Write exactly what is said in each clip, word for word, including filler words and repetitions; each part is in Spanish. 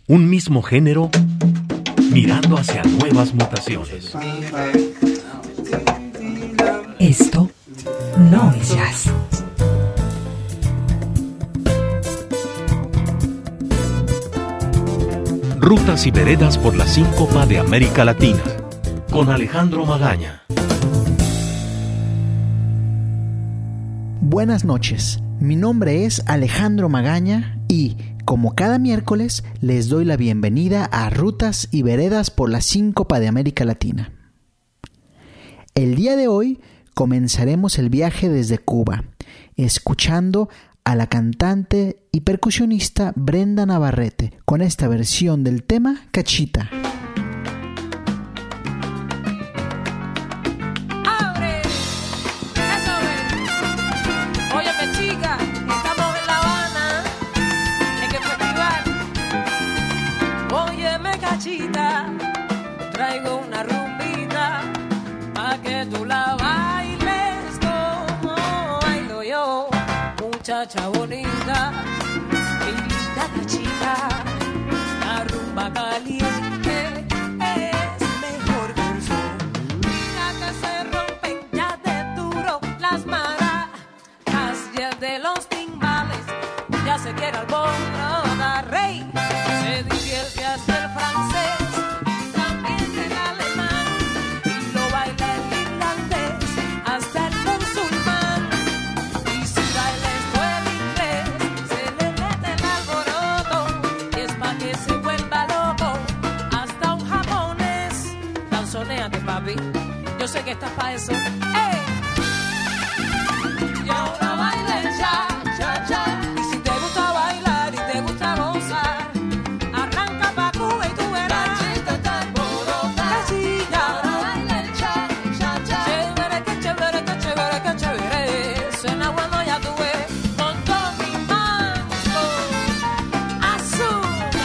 Un mismo género mirando hacia nuevas mutaciones. Esto no es jazz. Rutas y veredas por la síncopa de América Latina, con Alejandro Magaña. Buenas noches, mi nombre es Alejandro Magaña y, como cada miércoles, les doy la bienvenida a Rutas y veredas por la síncopa de América Latina. El día de hoy comenzaremos el viaje desde Cuba, escuchando a la cantante y percusionista Brenda Navarrete con esta versión del tema Cachita. ¡Abre! ¡Eso es! Óyeme, chica, estamos en La Habana, en el festival. Óyeme, cachita, traigo una rumbita pa' que tú la bailes como bailo yo. Muchacha bonita, mi linda cachita, la rumba caliente es mejor que el sol. Mira que se rompen ya de duro las maracas ya de los timbales, ya se quiere alborotar, rey, se divierte hasta el francés, también el alemán, y lo baila el irlandés hasta el musulmán. Y si baila esto el inglés, se le mete el alboroto, y es pa' que se vuelva loco, hasta un japonés. Danzonéate, papi, yo sé que estás pa' eso. ¡Ey! Y ahora baila el cha-cha-cha. Y si te gusta bailar y te gusta gozar, arranca pa' Cuba y tú verás. Cachita, ahora baila el cha-cha-cha. Chévere, que chévere, que chévere, que chévere. Suena bueno, ya tú ves. Con todo mi mango, azúcar.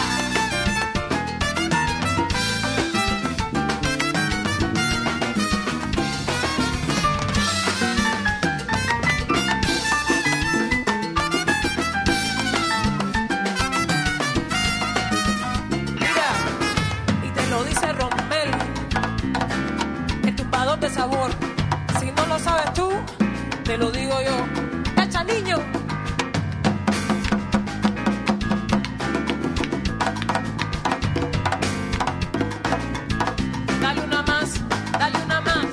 Mira, y te lo dice Rommel, el tumbador de sabor. Si no lo sabes tú, te lo digo yo. ¡Cacha, niño! Dale una más, dale una más.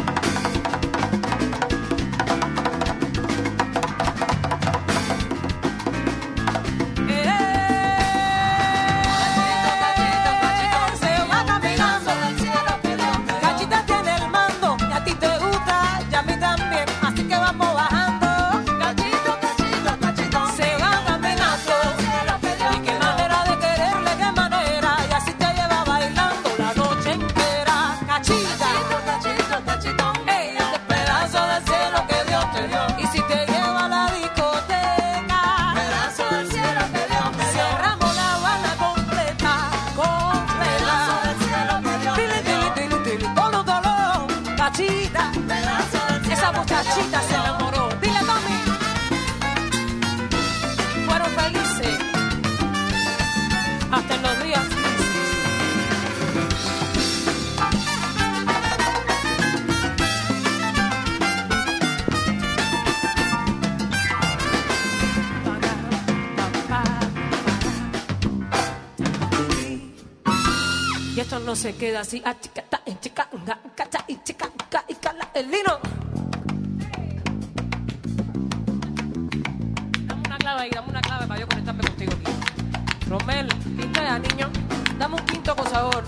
Se va caminando, Cachita tiene el mando y a ti te gusta y a mí también, así que vamos bajando. Cachito, cachito, cachito, se va caminando, y qué manera de quererle, qué manera, y así te lleva bailando la noche entera. Cachita, cachito, cachito, ey, este pedazo del cielo que Dios te dio, y si te lleva a la discoteca, pedazo del cielo que Dios te dio, cerramos La Habana completa, completa, pedazo del cielo que Dios te dio, tili, tili, tili, tili, todo dolor, cachita, pedazo del cielo, esa muchachita se enamoró, dile Tommy, fueron felices hasta en los días difíciles. Y esto no se queda así. Ah, chica, ta, eh, chica, nga, cacha, y chica, ca, y cala, el lino. Dame una clave ahí, dame una clave para yo conectarme contigo aquí. Rommel, quinta ya, niño. Dame un quinto con sabor.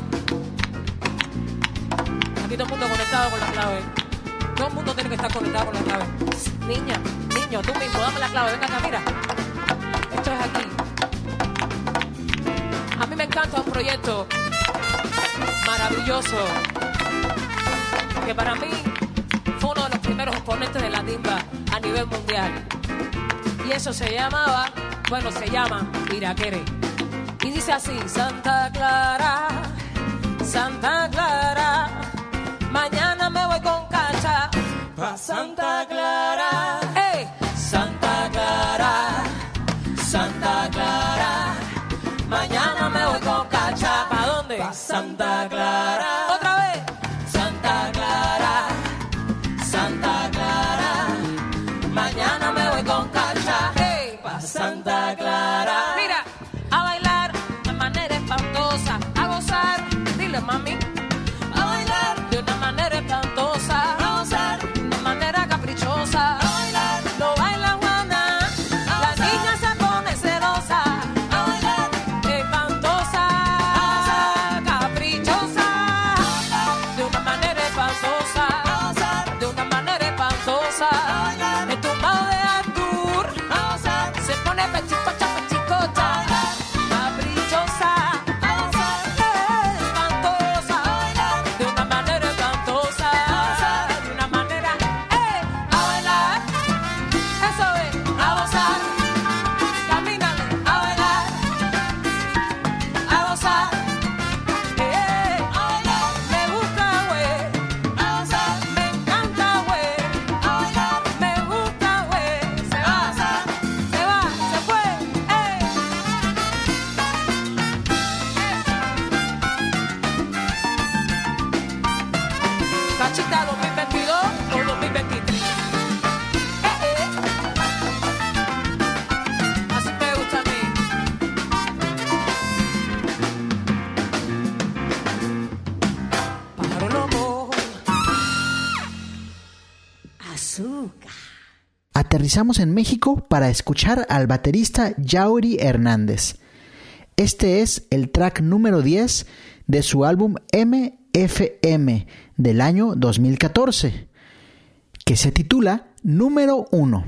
Aquí todo el mundo conectado con la clave. Todo el mundo tiene que estar conectado con la clave. Niña, niño, tú mismo, dame la clave. Venga acá, mira. Esto es aquí. A mí me encanta un proyecto maravilloso, que para mí fue uno de los primeros exponentes de la timba a nivel mundial. Y eso se llamaba, bueno, se llama Iraquere. Y dice así: Santa Clara, Santa Clara, mañana me voy con Cacha pa' Santa Clara. ¡Ey! Santa Clara, Santa Clara, mañana me voy con Santa Clara. Otra vez. Santa Clara, Santa Clara. Mañana me voy con Cacha. Hey, pa' Santa Clara. Mira, a bailar de manera espantosa, a gozar, dile mami. A bailar de una manera espantosa, a gozar de manera caprichosa. A bailar, lo baila Juana, la niña se pone celosa. A bailar, espantosa, caprichosa, de una manera espantosa, de una manera espantosa. El tumbado de Artur se pone pechicocha, pechicocha, caprichosa, espantosa, de una manera espantosa, de una manera, eh, a bailar, eso es, a gozar, camínale, a bailar, a gozar, eh, a bailar, me gusta, güey, a gozar, me encanta, güey, a bailar, me gusta, güey, se va, se va, se fue, eh. Cachita dos mil veintidós o dos mil veintitrés. Eh, eh. Así me gusta a mí. Pájaro loco. Azúcar. Aterrizamos en México para escuchar al baterista Yauri Hernández. Este es el track número diez de su álbum M F M del año dos mil catorce, que se titula Número uno.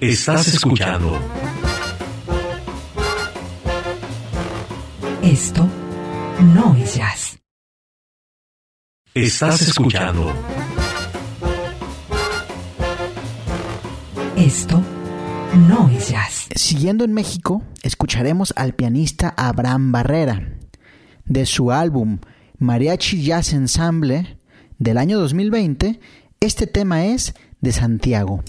Estás escuchando. Esto no es jazz. Estás escuchando. Esto no es jazz. Siguiendo en México, escucharemos al pianista Abraham Barrera. De su álbum Mariachi Jazz Ensemble del año dos mil veinte, este tema es de Santiago.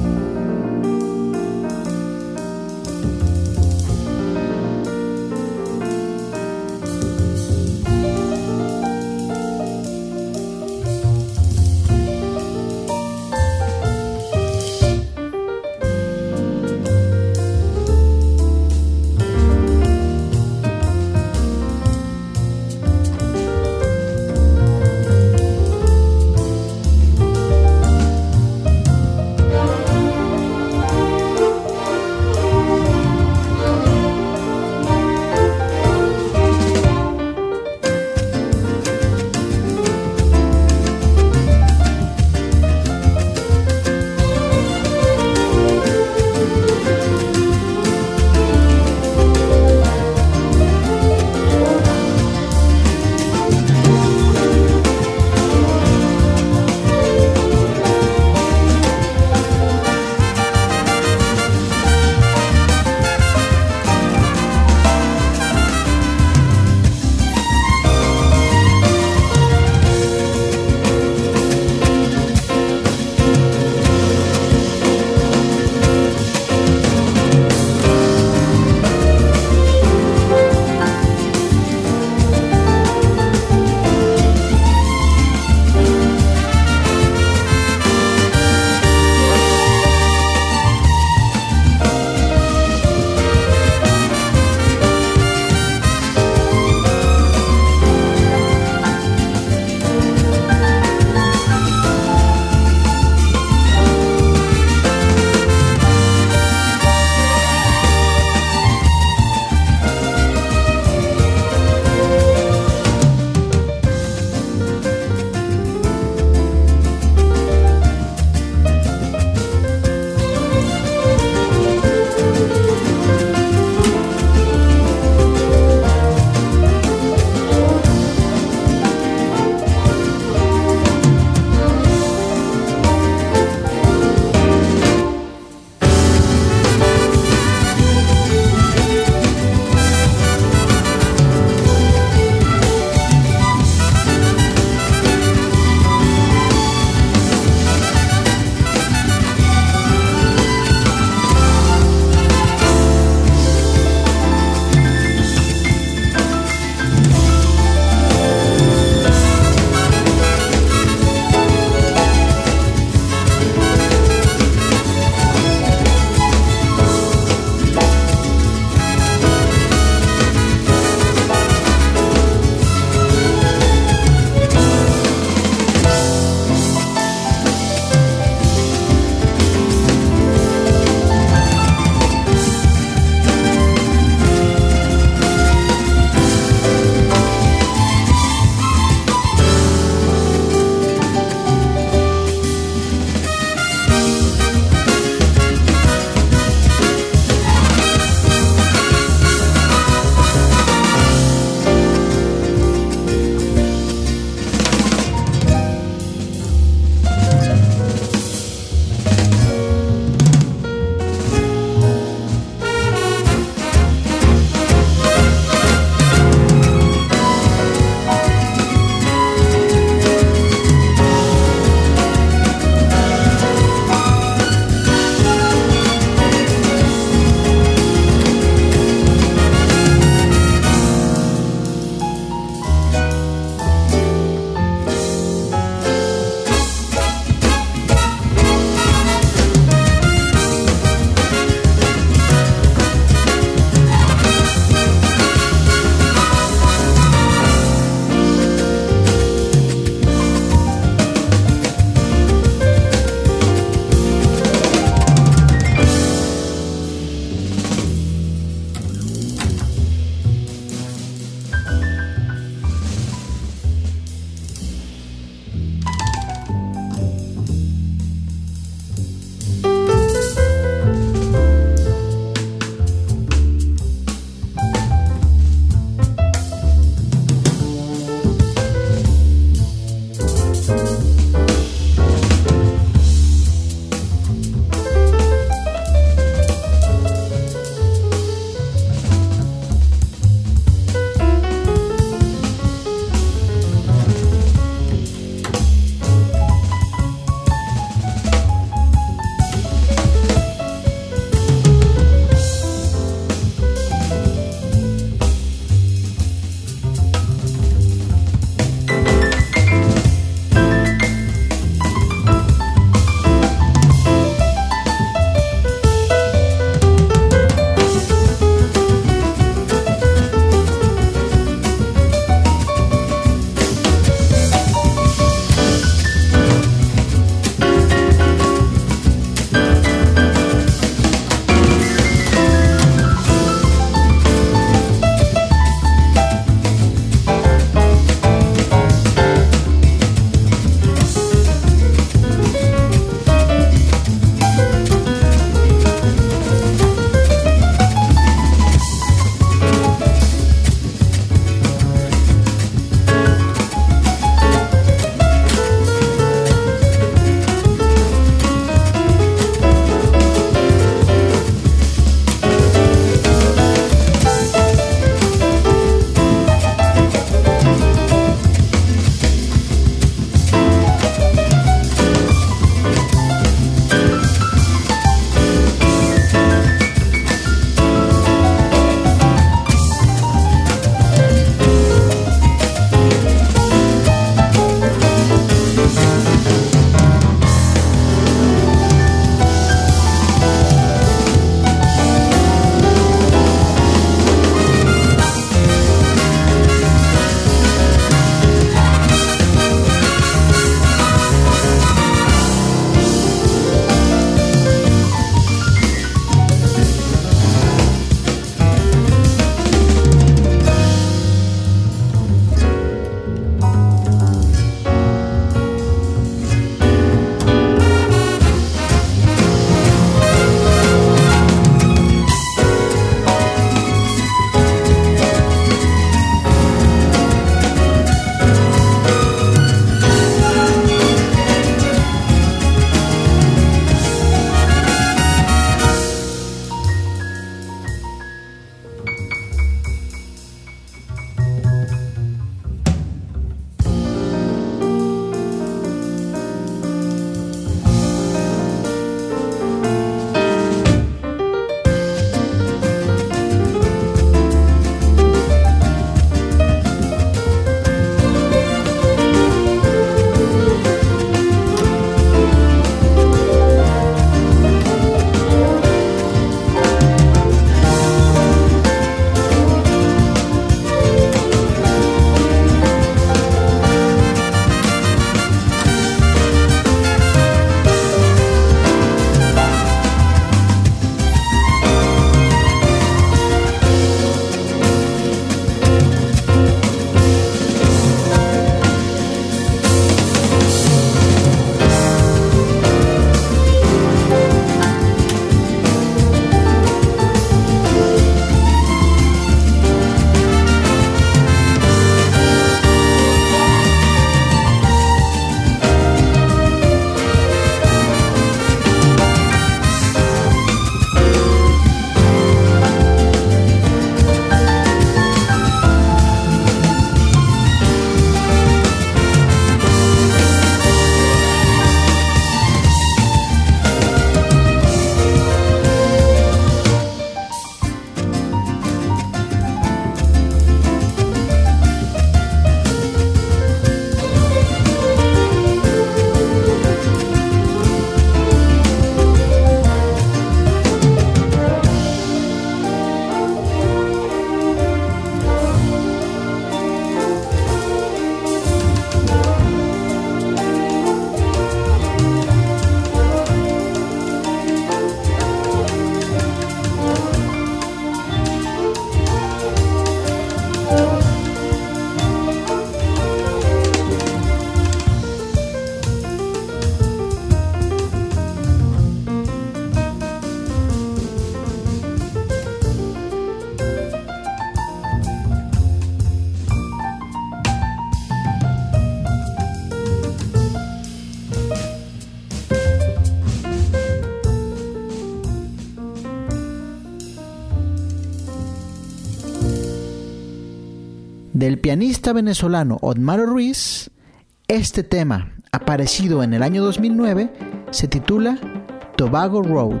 Del pianista venezolano Otmaro Ruiz, este tema, aparecido en el año dos mil nueve, se titula Tobago Road.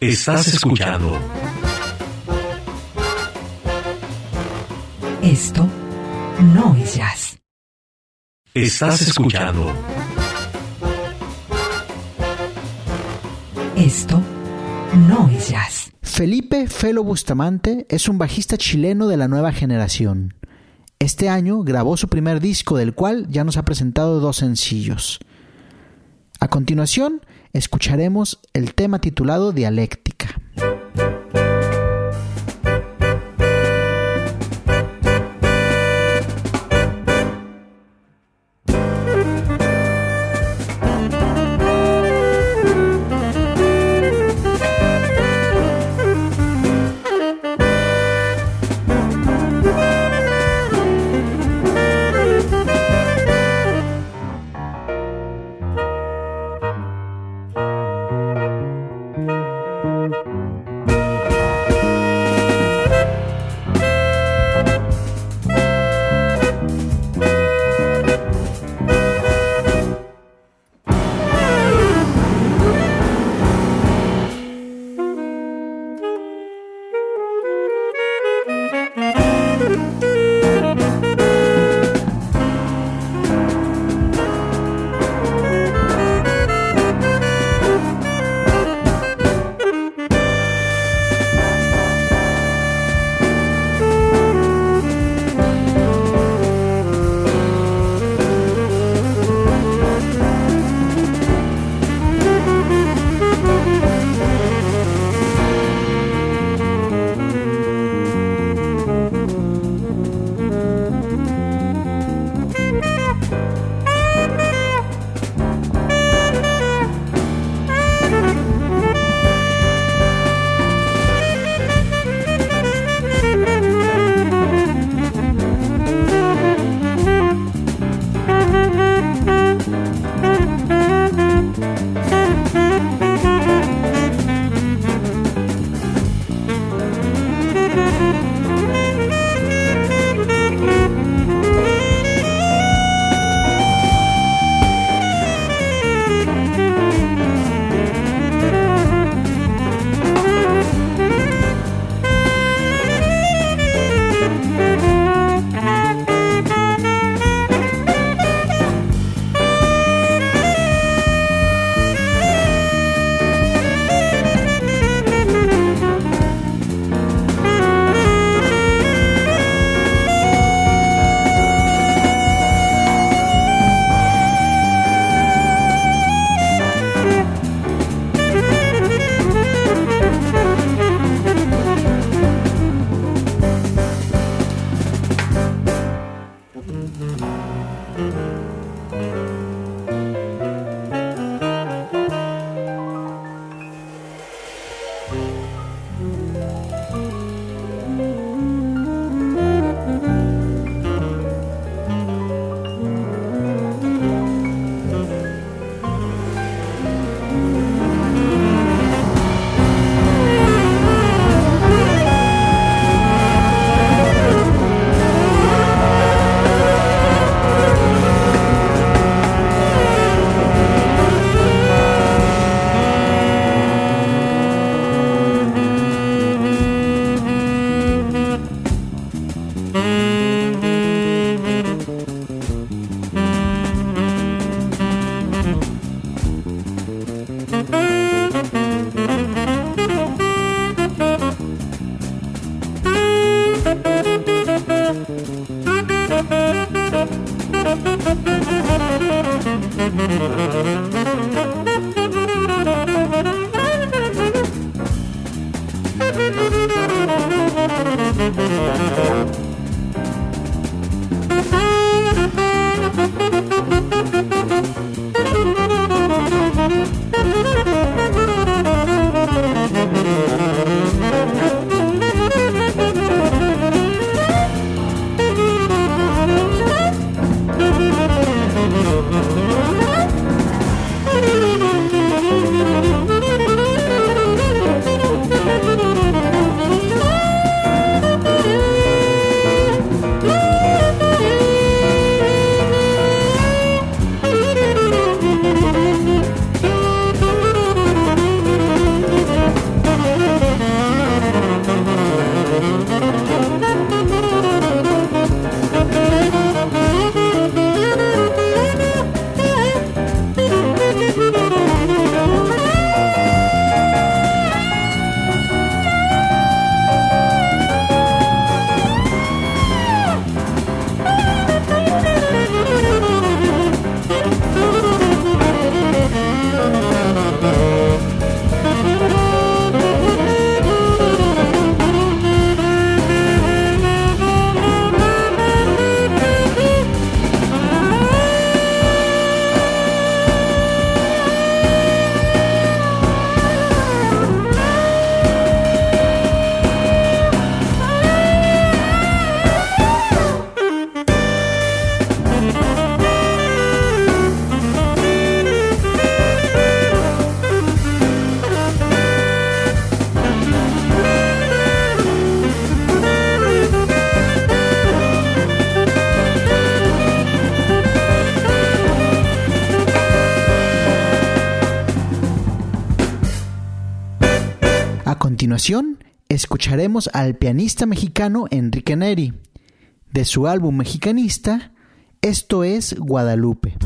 Estás escuchando. Esto no es jazz. Estás escuchando. Esto no es jazz. Felipe Felo Bustamante es un bajista chileno de la nueva generación. Este año grabó su primer disco, del cual ya nos ha presentado dos sencillos. A continuación, escucharemos el tema titulado Dialéctica. continuación, escucharemos al pianista mexicano Enrique Neri. De su álbum Mexicanista, esto es Guadalupe.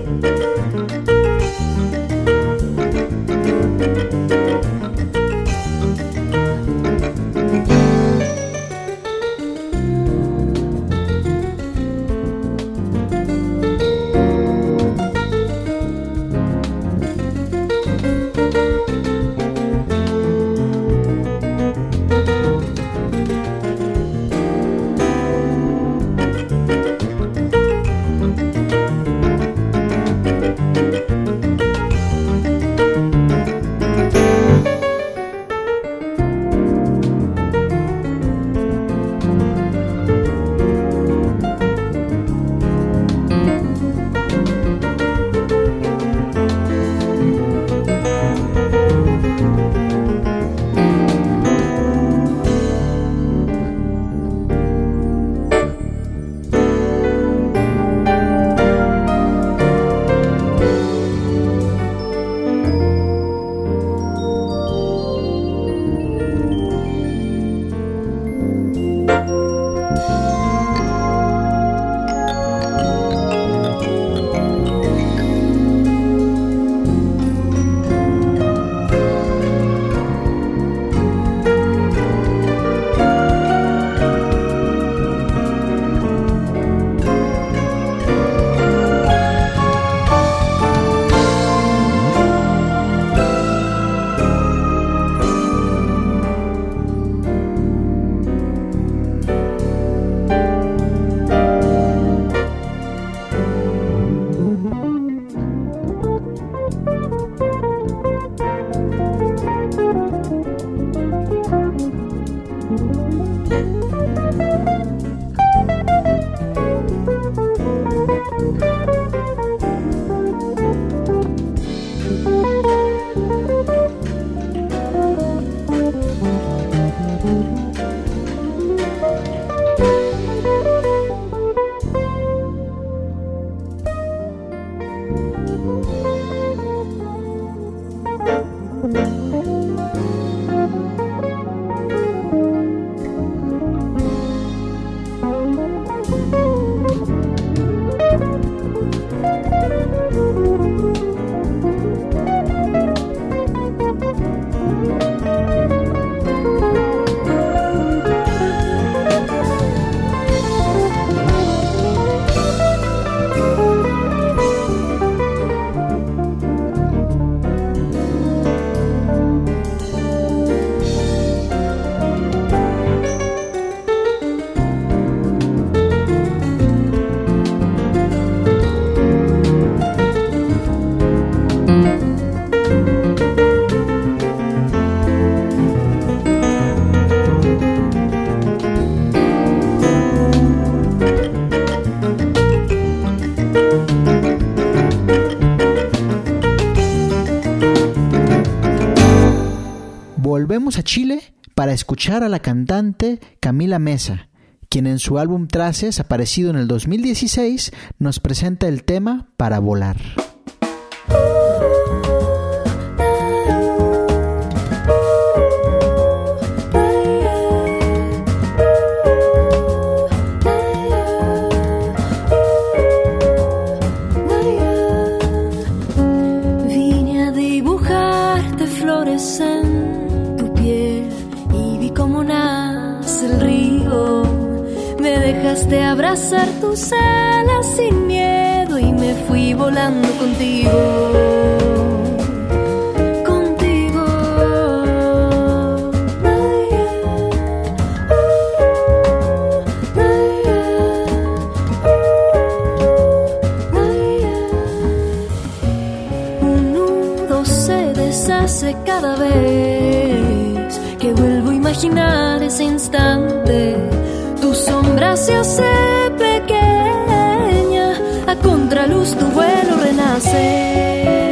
Volvemos a Chile para escuchar a la cantante Camila Mesa, quien en su álbum Traces, aparecido en el dos mil dieciséis, nos presenta el tema Para Volar. Vine a dibujarte flores en como nace el río, me dejaste abrazar tus alas sin miedo y me fui volando contigo, contigo. Un nudo se deshace cada vez que vuelvo a imaginar ese instante. Tu sombra se hace pequeña, a contraluz tu vuelo renace.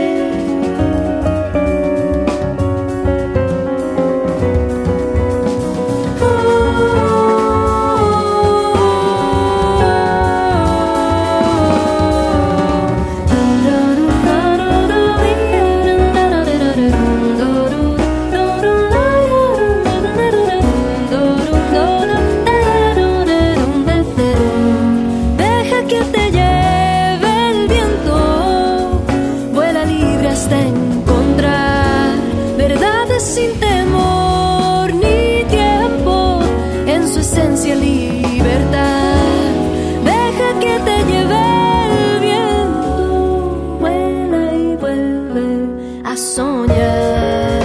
hasta encontrar verdades sin temor ni tiempo, en su esencia libertad. Deja que te lleve el viento, vuela y vuelve a soñar.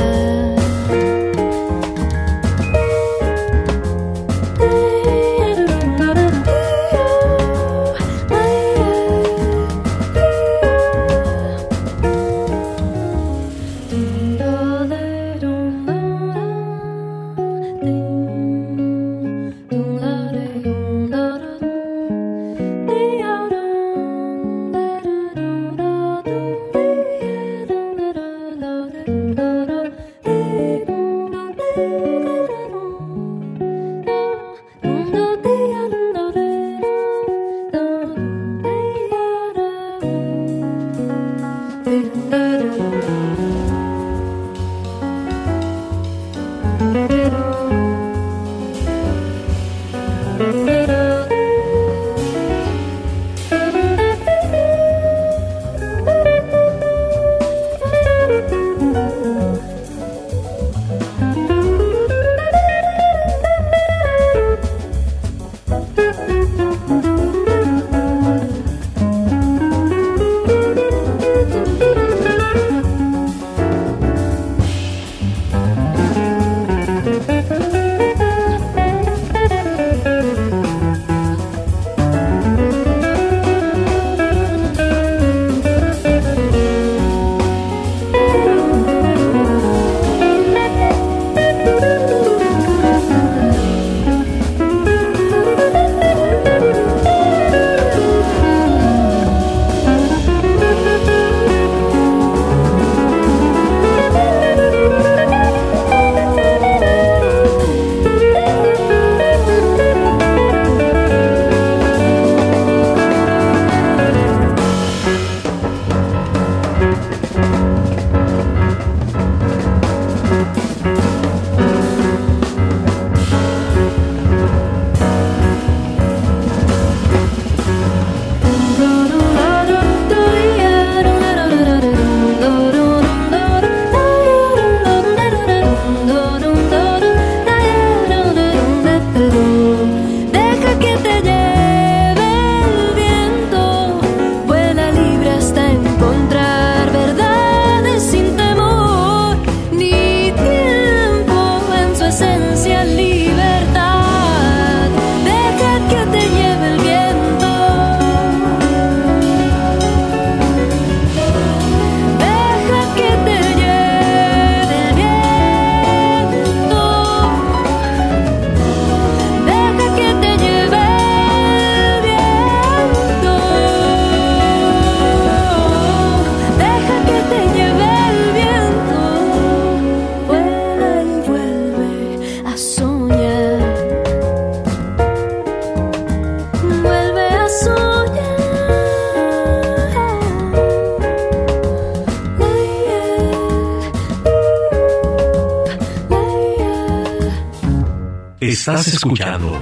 Estás escuchando.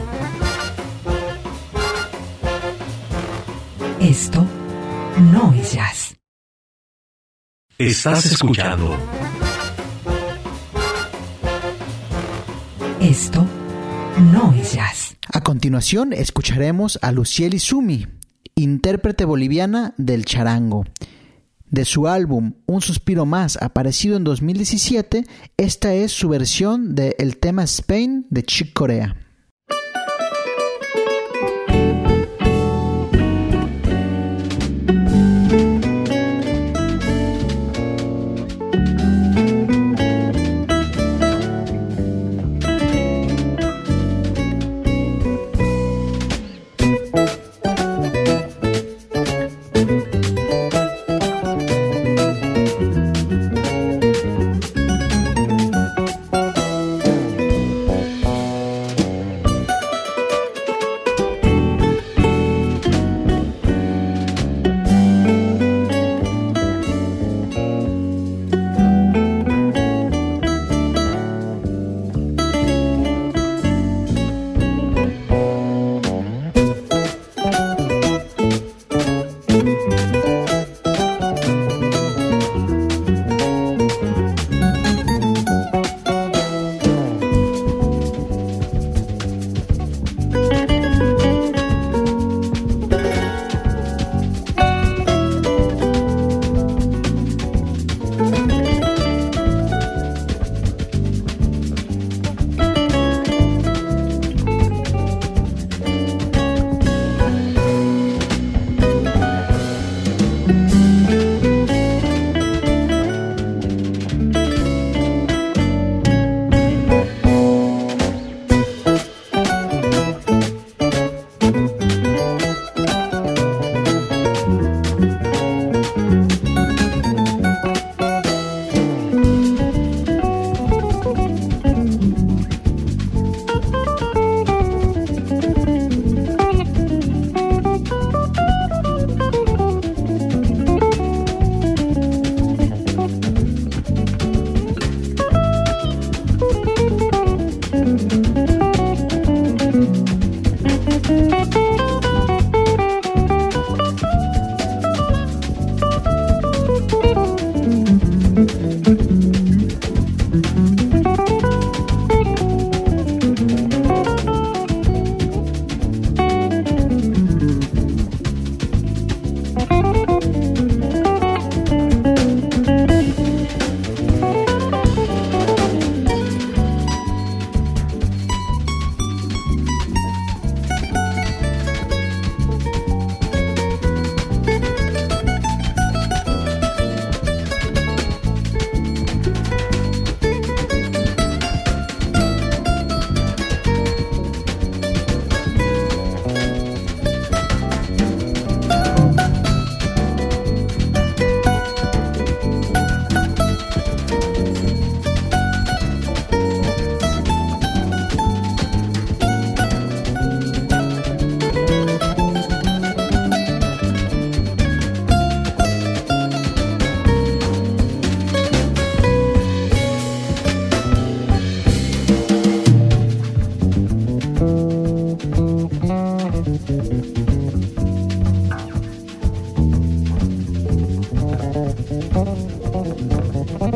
Esto no es jazz. Estás escuchando. Esto no es jazz. A continuación escucharemos a Lucieli Sumi, intérprete boliviana del charango. De su álbum Un suspiro más, aparecido en dos mil diecisiete, esta es su versión del tema Spain de Chick Corea.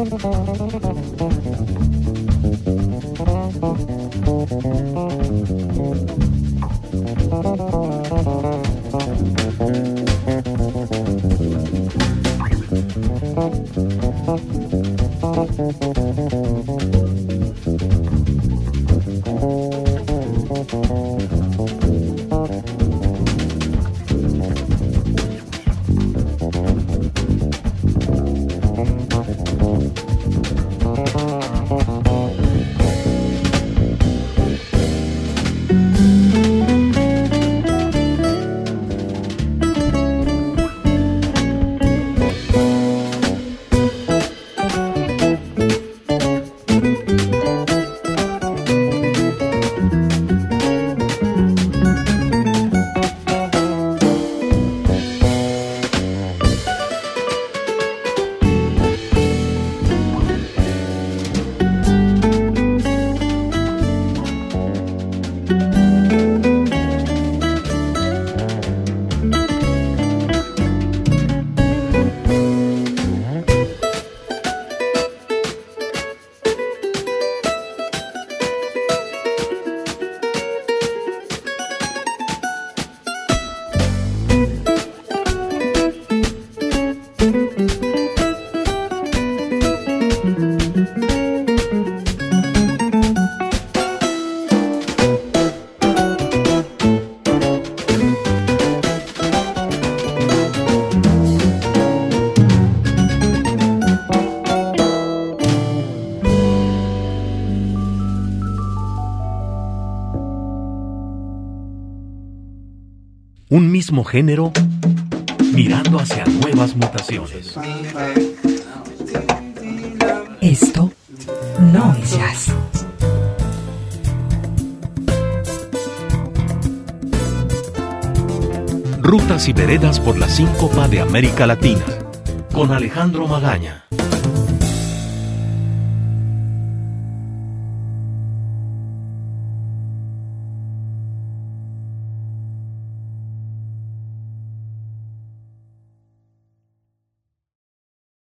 Un mismo género mirando hacia nuevas mutaciones. Esto no es jazz. Rutas y veredas por la síncopa de América Latina, con Alejandro Magaña.